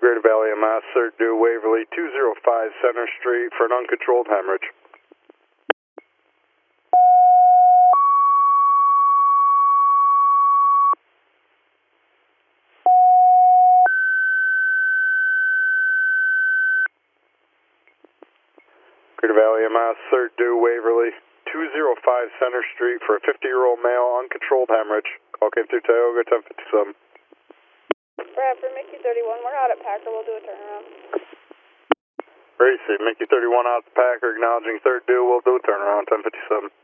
Greater Valley MS, third due Waverly, 205 Center Street for an uncontrolled hemorrhage. Greater Valley MS, third due Waverly, 205 Center Street for a 50-year-old male, uncontrolled hemorrhage. Call came through Tioga, 1057. Brad, for Mickey 31, we're out at Packer, we'll do a turnaround. Racy, Mickey 31 out to Packer, acknowledging third due, we'll do a turnaround, 1057.